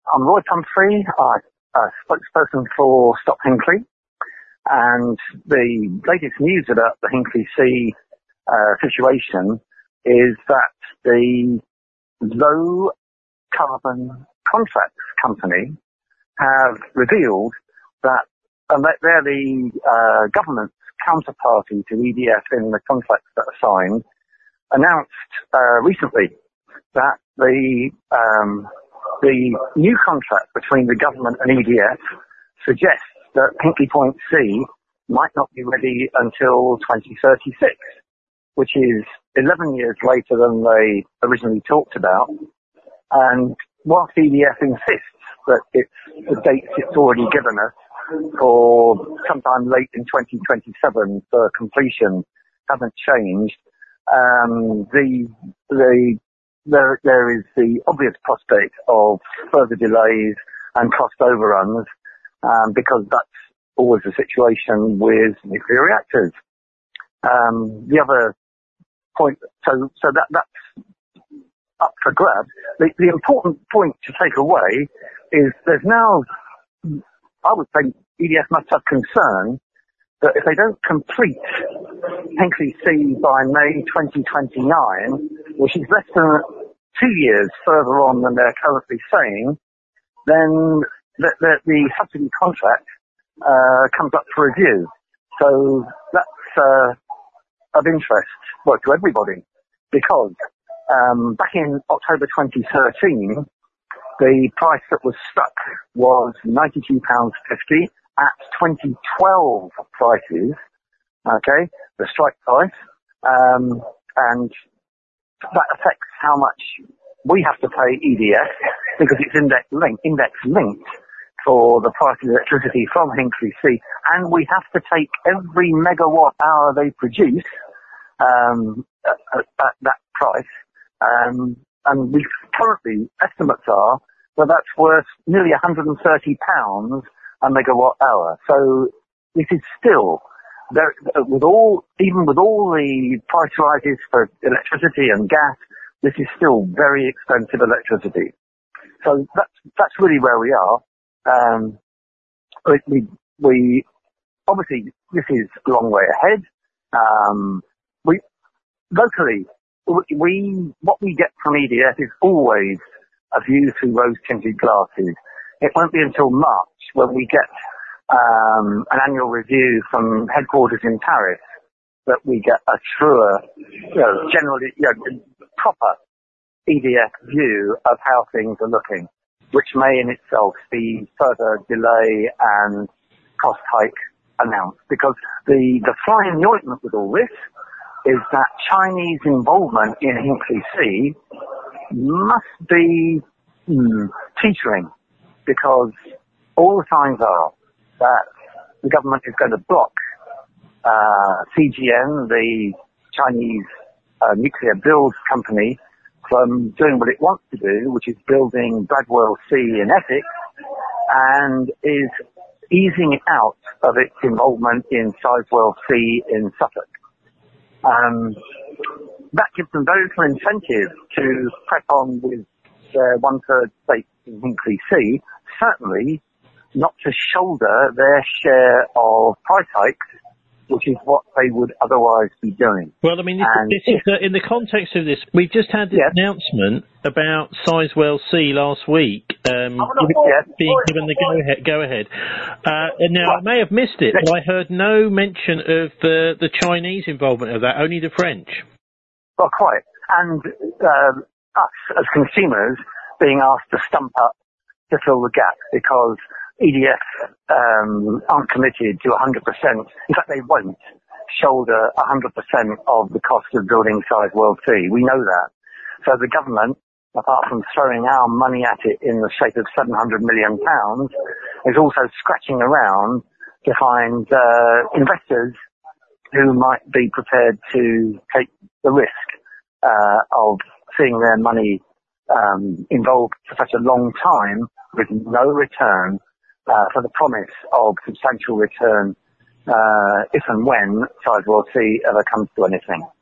I'm Roy Pumphrey, spokesperson for Stop Hinckley, and the latest news about the Hinkley C situation is that the Low Carbon Contracts Company have revealed that they're the government's counterparty to EDF in the contracts that are signed, announced recently that the new contract between the government and EDF suggests that Hinkley Point C might not be ready until 2036, which is 11 years later than they originally talked about. And whilst EDF insists that the dates it's already given us for sometime late in 2027 for completion haven't changed, there is the obvious prospect of further delays and cost overruns, because that's always the situation with nuclear reactors. The other point, so that's up for grabs. The important point to take away is there's now, I would think EDF must have concern that if they don't complete Hinkley C by May 2029, which is less than 2 years further on than they're currently saying, then the subsidy contract comes up for review. So that's of interest, well, to everybody, because back in October 2013, the price that was struck was £92.50 at 2012 prices, okay, the strike price, and that affects how much we have to pay EDF because it's index linked for the price of electricity from Hinkley C, and we have to take every megawatt hour they produce at that price, and we currently estimates are that that's worth nearly £130 a megawatt hour. So this is still there, even with all the price rises for electricity and gas, this is still very expensive electricity. So that's really where we are. We obviously, this is a long way ahead. We locally, what we get from EDF is always a view through rose-tinted glasses. It won't be until March when we get an annual review from headquarters in Paris that we get a truer, generally, proper EDF view of how things are looking, which may in itself be further delay and cost hike announced. Because the fly in the ointment with all this is that Chinese involvement in Hinkley C must be teetering, because all the signs are that the government is going to block CGN, the Chinese nuclear build company, from doing what it wants to do, which is building Bradwell C in Essex, and is easing it out of its involvement in Sizewell C in Suffolk. That gives them very little incentive to press on with their one-third stake in Hinkley C, certainly not to shoulder their share of price hikes, which is what they would otherwise be doing. Well, I mean, this is in the context of this, we've just had this announcement about Sizewell C last week, being given the go-ahead. Now, I may have missed it, but I heard no mention of the Chinese involvement of that, only the French. Well, quite. And us, as consumers, being asked to stump up to fill the gap, because EDF aren't committed to 100%. In fact, they won't shoulder 100% of the cost of building Sizewell C. We know that. So the government, apart from throwing our money at it in the shape of £700 million, is also scratching around to find investors who might be prepared to take the risk of seeing their money involved for such a long time with no return, for the promise of substantial return if and when Sizewell C ever comes to anything.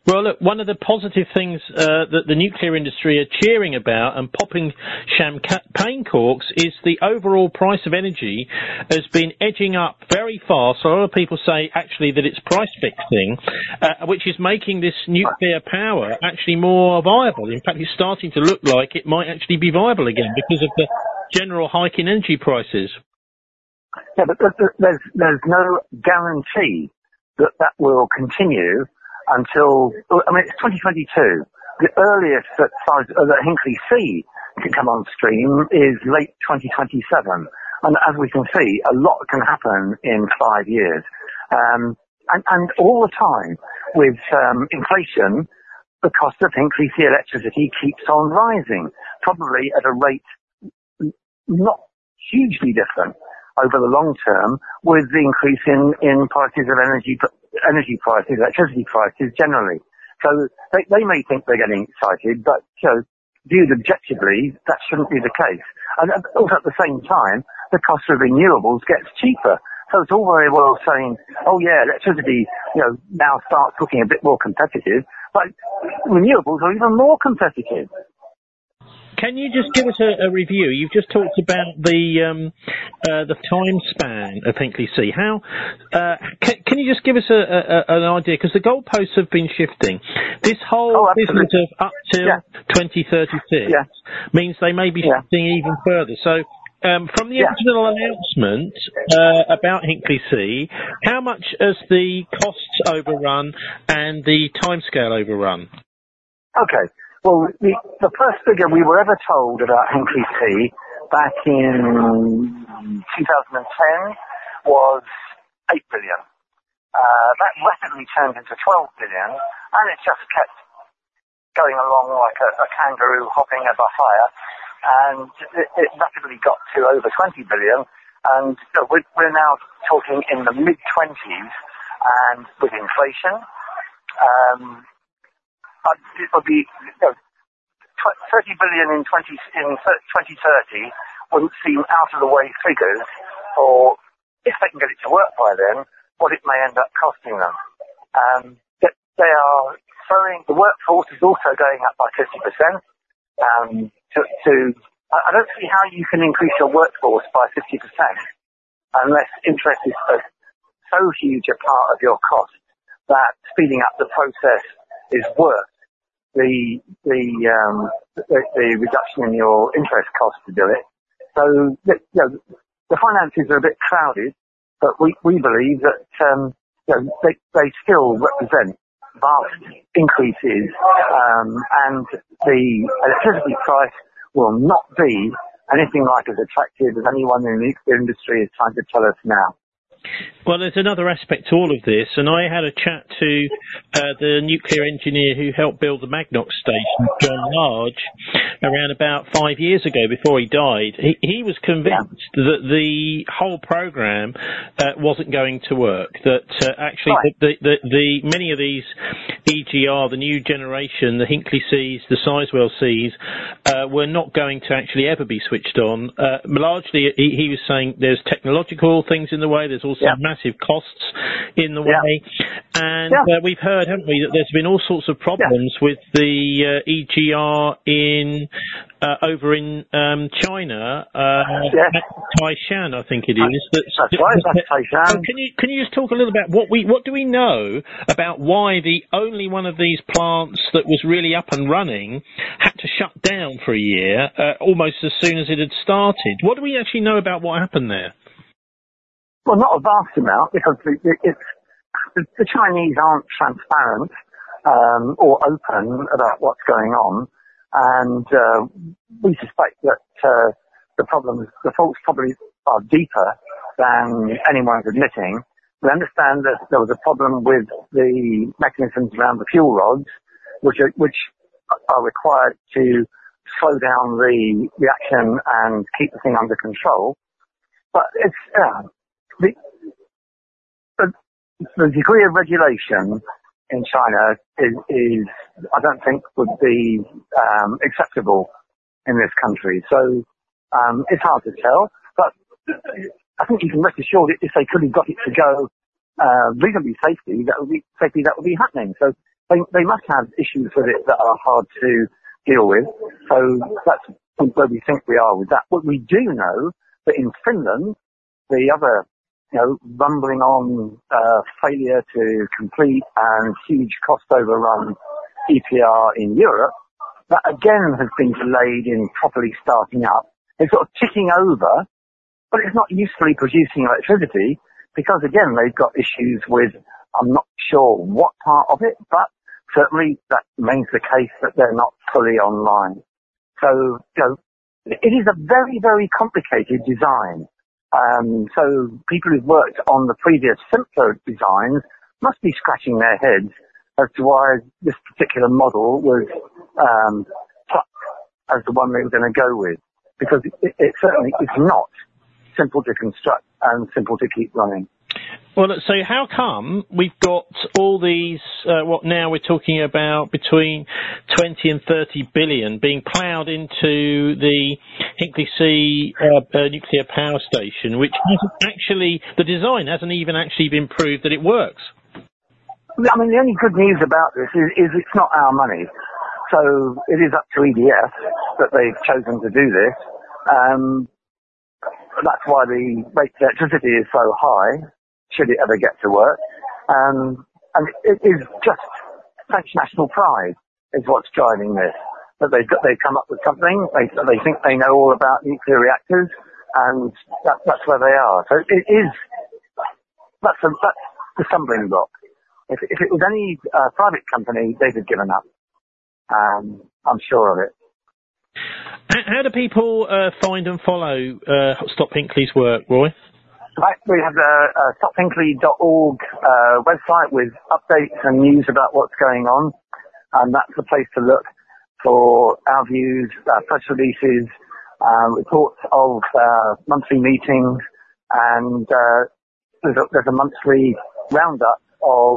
Well, look, one of the positive things that the nuclear industry are cheering about and popping champagne corks is the overall price of energy has been edging up very fast. So a lot of people say actually that it's price fixing, which is making this nuclear power actually more viable. In fact, it's starting to look like it might actually be viable again because of the general hike in energy prices. Yeah, but there's no guarantee that will continue until, it's 2022. The earliest that Hinkley C can come on stream is late 2027. And as we can see, a lot can happen in 5 years. And all the time with inflation, the cost of Hinkley C electricity keeps on rising, probably at a rate not hugely different over the long term with the increase in prices of energy prices, electricity prices generally. So they may think they're getting excited, but viewed objectively, that shouldn't be the case. And also at the same time, the cost of renewables gets cheaper. So it's all very well saying, oh yeah, electricity, now starts looking a bit more competitive, but renewables are even more competitive. Can you just give us a review? You've just talked about the time span of Hinkley C. How can you just give us an idea? Because the goalposts have been shifting. This whole business of up till 2036 means they may be shifting even further. So from the original announcement about Hinkley C, how much has the costs overrun and the timescale overrun? Okay. Well, the first figure we were ever told about Hinkley C back in 2010 was 8 billion. That rapidly turned into 12 billion, and it just kept going along like a kangaroo hopping ever higher, and it rapidly got to over 20 billion, and we're now talking in the mid-20s, and with inflation, it would be 30 billion in 2030 wouldn't seem out of the way figures, or if they can get it to work by then, what it may end up costing them. They are throwing, the workforce is also going up by 50%. I don't see how you can increase your workforce by 50% unless interest is so huge a part of your cost that speeding up the process is worth the reduction in your interest cost to do it. So the finances are a bit clouded, but we believe that they still represent vast increases, and the electricity price will not be anything like as attractive as anyone in the nuclear industry is trying to tell us now. Well, there's another aspect to all of this, and I had a chat to the nuclear engineer who helped build the Magnox station, John Large, around about 5 years ago before he died. He was convinced that the whole program wasn't going to work, that actually the many of these EGR, the new generation, the Hinkley Cs, the Sizewell Cs, were not going to actually ever be switched on. Largely, he was saying there's technological things in the way, there's also massive costs in the way, and we've heard, haven't we, that there's been all sorts of problems with the EGR over in China, Taishan, I think it is. That's right, that's Taishan. Can you just talk a little about what do we know about why the only one of these plants that was really up and running had to shut down for a year almost as soon as it had started? What do we actually know about what happened there? Well, not a vast amount, because the Chinese aren't transparent or open about what's going on, and we suspect that the faults probably are deeper than anyone's admitting. We understand that there was a problem with the mechanisms around the fuel rods, which are required to slow down the reaction and keep the thing under control. But it's the degree of regulation in China is I don't think would be acceptable in this country. So it's hard to tell, but I think you can rest assured if they could have got it to go reasonably safely, that would be happening. So they must have issues with it that are hard to deal with. So that's where we think we are with that. What we do know that in Finland, the other, rumbling on failure to complete and huge cost overrun EPR in Europe, that again has been delayed in properly starting up. It's sort of ticking over, but it's not usefully producing electricity because, again, they've got issues with, I'm not sure what part of it, but certainly that remains the case that they're not fully online. So, it is a very, very complicated design. So people who've worked on the previous simpler designs must be scratching their heads as to why this particular model was plucked as the one they were going to go with. Because it certainly is not simple to construct and simple to keep running. Well, so how come we've got all these, what now we're talking about between 20 and 30 billion being ploughed into the Hinkley C nuclear power station, which hasn't actually, the design hasn't even actually been proved that it works? I mean, the only good news about this is it's not our money. So it is up to EDF that they've chosen to do this. That's why the rate of electricity is so high, should it ever get to work. And it is just French national pride is what's driving this. That they've come up with something, they think they know all about nuclear reactors, and that's where they are. So it is, that's the stumbling block. If it was any private company, they'd have given up. I'm sure of it. How do people find and follow Stop Hinkley's work, Roy? Right, we have a stophinkley.org website with updates and news about what's going on, and that's the place to look for our views, press releases, reports of monthly meetings, and there's a monthly roundup of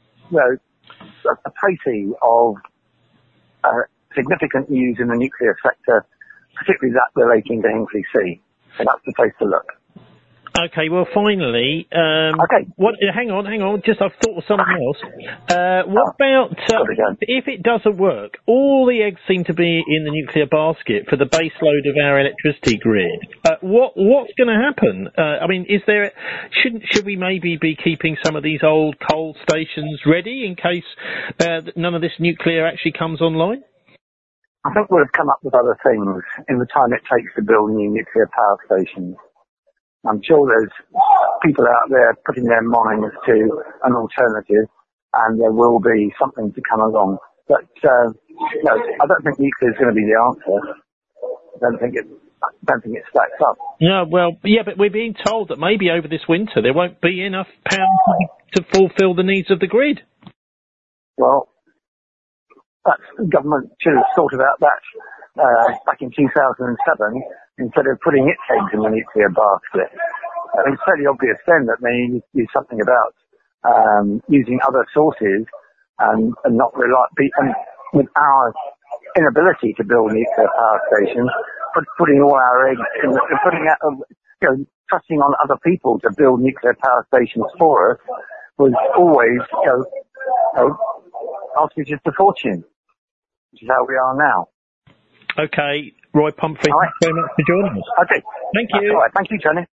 a précis of significant news in the nuclear sector, particularly that relating to Hinkley C. So that's the place to look. Okay, well, finally, okay. Hang on, just I've thought of something else. What about, if it doesn't work, all the eggs seem to be in the nuclear basket for the base load of our electricity grid. What's going to happen? I mean, should we maybe be keeping some of these old coal stations ready in case none of this nuclear actually comes online? I think we'll have come up with other things in the time it takes to build new nuclear power stations. I'm sure there's people out there putting their minds to an alternative, and there will be something to come along. But I don't think nuclear is going to be the answer. I don't think it stacks up. No, well, yeah, but we're being told that maybe over this winter there won't be enough power to fulfil the needs of the grid. Well, the government should have thought about that back in 2007 instead of putting its eggs in the nuclear basket. It's fairly obvious then that they need to do something about using other sources and not rely, and with our inability to build nuclear power stations, putting all our eggs in, putting out, trusting on other people to build nuclear power stations for us was always, asking just a fortune, which is how we are now. Okay, Roy Pumphrey, thanks very much for joining us. Okay. Thank you. All right. Thank you, Tony.